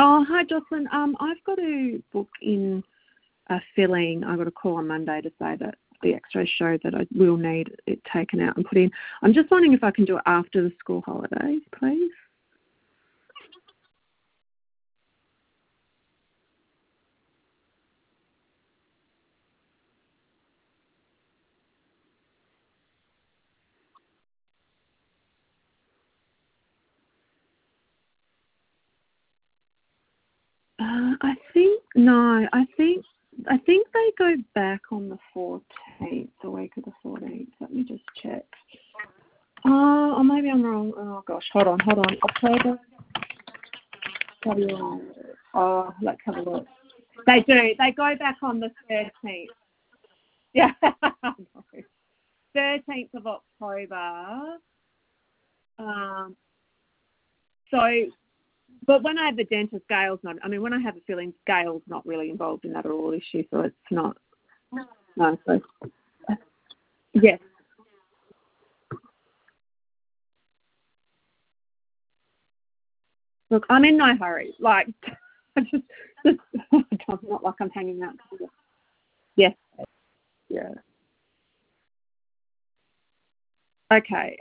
Oh, hi, Jocelyn. I've got to book in a filling. I've got a call on Monday to say that the X-rays show that I will need it taken out and put in. I'm just wondering if I can do it after the school holidays, please. I think they go back on the 14th, the week of the 14th. Let me just check. Oh, or maybe I'm wrong. Oh gosh, hold on. October. Oh, let's have a look. They do. They go back on the 13th. Yeah. 13th of October. So, but when I have the dentist, Gail's not. I mean, when I have a filling, Gail's not really involved in that at all, is she? So it's not. No. So, yes. Look, I'm in no hurry. Like, I'm not like I'm hanging out. Yes. Yeah. Okay.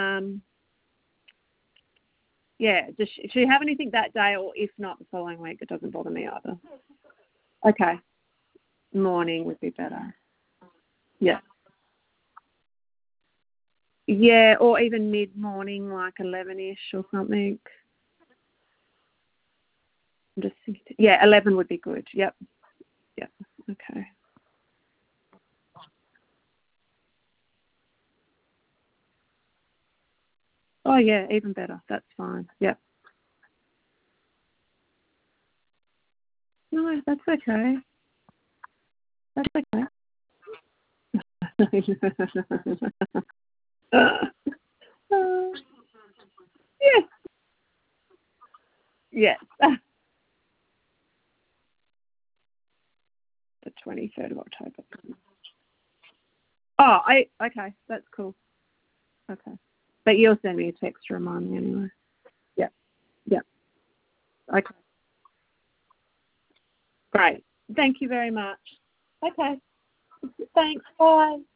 Yeah. Does she have anything that day, or if not the following week? It doesn't bother me either. Okay. Morning would be better. Yeah. Yeah, or even mid-morning, like 11-ish or something. I'm just thinking. Yeah, 11 would be good. Yep. Yep. Okay. Oh, yeah, even better. That's fine. Yep. No, that's okay. That's okay. Yes. Yes. The 23rd of October. Oh, okay. That's cool. Okay. But you'll send me a text to remind me anyway. Yep. Yep. Okay. Great. Thank you very much. Okay. Thanks. Bye.